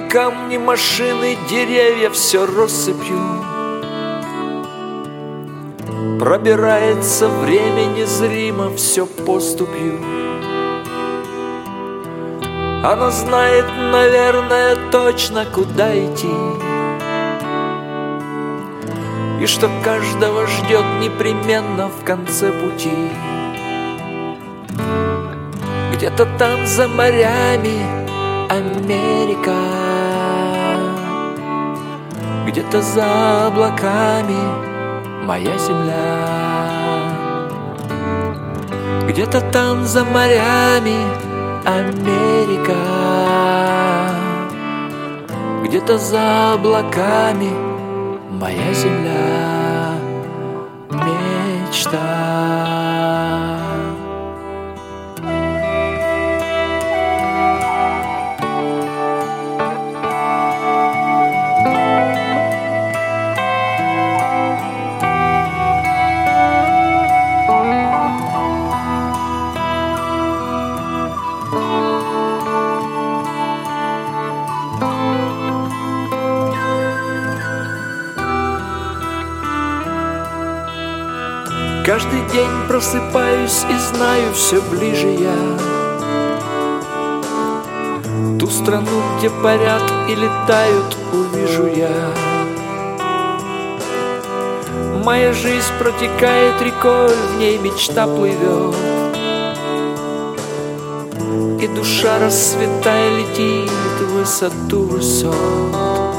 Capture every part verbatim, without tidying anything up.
Камни, машины, деревья, все россыпью. Пробирается время незримо, все поступью. Она знает, наверное, точно, куда идти, и что каждого ждет непременно в конце пути. Где-то там за морями Америка, где-то за облаками моя земля. Где-то там за морями Америка, где-то за облаками моя земля, мечта. Каждый день просыпаюсь и знаю, все ближе я ту страну, где парят и летают, увижу я. Моя жизнь протекает рекой, в ней мечта плывет, и душа, расцветая, летит в высоту высот.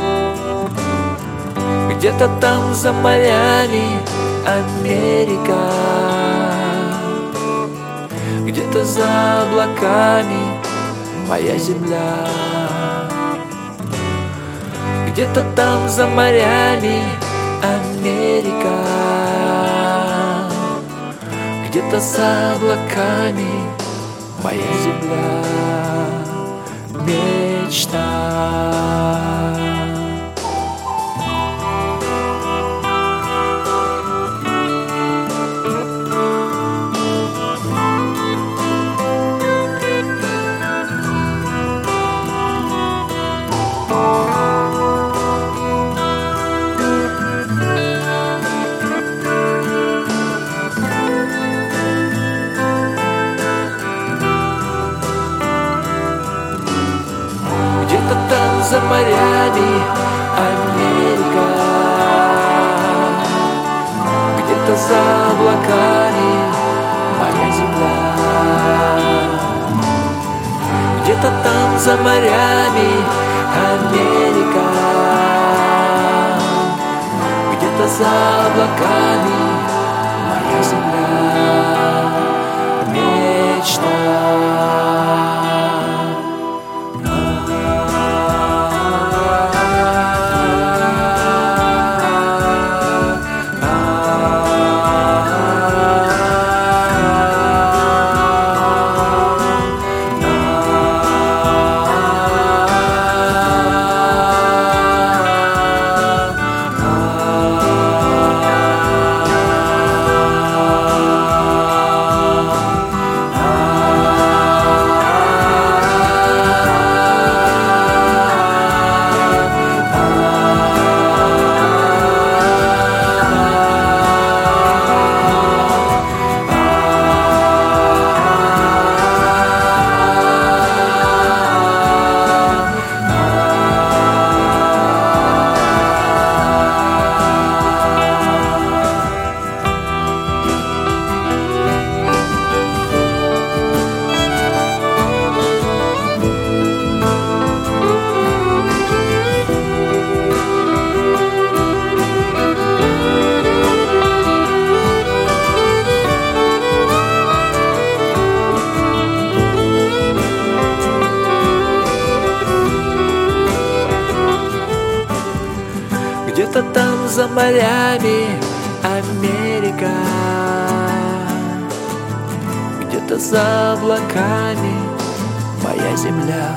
Где-то там за морями Америка, где-то за облаками моя земля. Где-то там за морями Америка, где-то за облаками моя земля, мечта. Где-то там за морями Америка, где-то за облаками моя земля. Где-то там за морями Америка, где-то за облаками моя земля, мечта. Где-то там за морями Америка, где-то за облаками моя земля.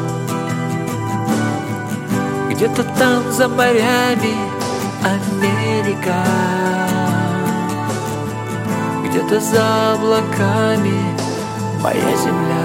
Где-то там за морями Америка, где-то за облаками моя земля.